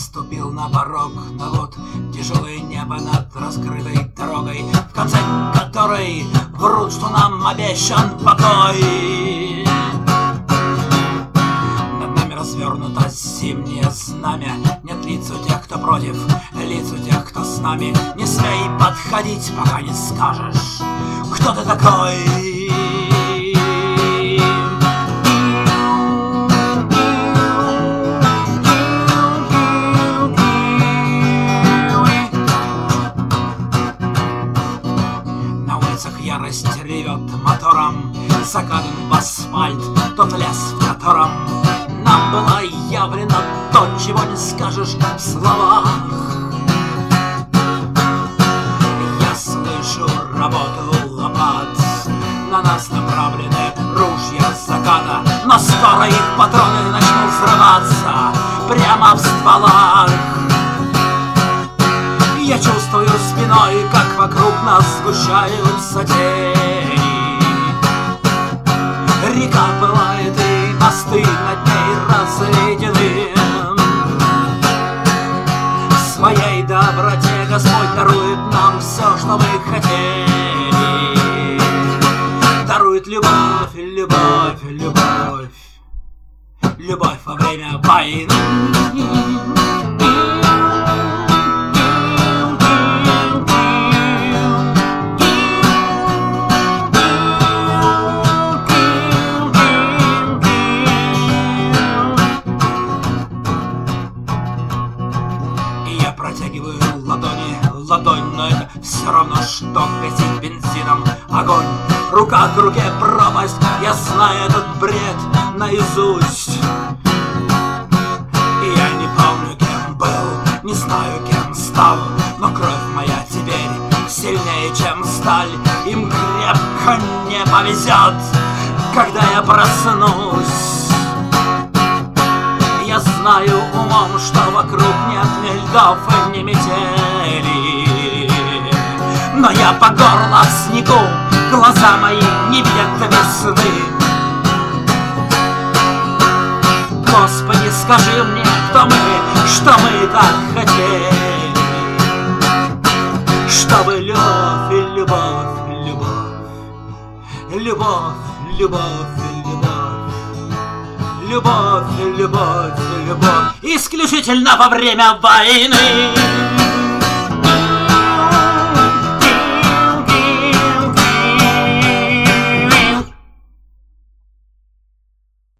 ступил на порог, но вот тяжелое небо над раскрытой дорогой, в конце которой врут, что нам обещан покой. Над нами развернуто зимнее знамя, нет лиц у тех, кто против, лиц у тех, кто с нами. Не смей подходить, пока не скажешь, кто ты такой. Ярость ревет мотором, закадан в асфальт тот лес, в котором нам было явлено то, чего не скажешь в словах. Я слышу работу лопат, на нас направлены ружья заката, но скоро их патроны начнут взрываться прямо в стволах. Я чувствую спиной, как вокруг нас сгущаются тени. Река пылает, и мосты над ней разведены. В своей доброте Господь дарует нам все, что мы хотели. Дарует любовь, любовь, любовь, любовь во время войны. Протягиваю ладонь, но это все равно, что гасить бензином огонь. Рука к руке пропасть, я знаю этот бред наизусть. И я не помню, кем был, не знаю, кем стал, но кровь моя теперь сильнее, чем сталь. Им крепко не повезет, когда я проснусь. Я знаю умом, что вокруг нет ни льдов и ни метели, но я по горло в снегу, глаза мои не видят весны. Господи, скажи мне, кто мы, что мы так хотели, чтобы любовь и любовь, любовь, любовь, любовь и любовь. Любовь, любовь, любовь исключительно во время войны.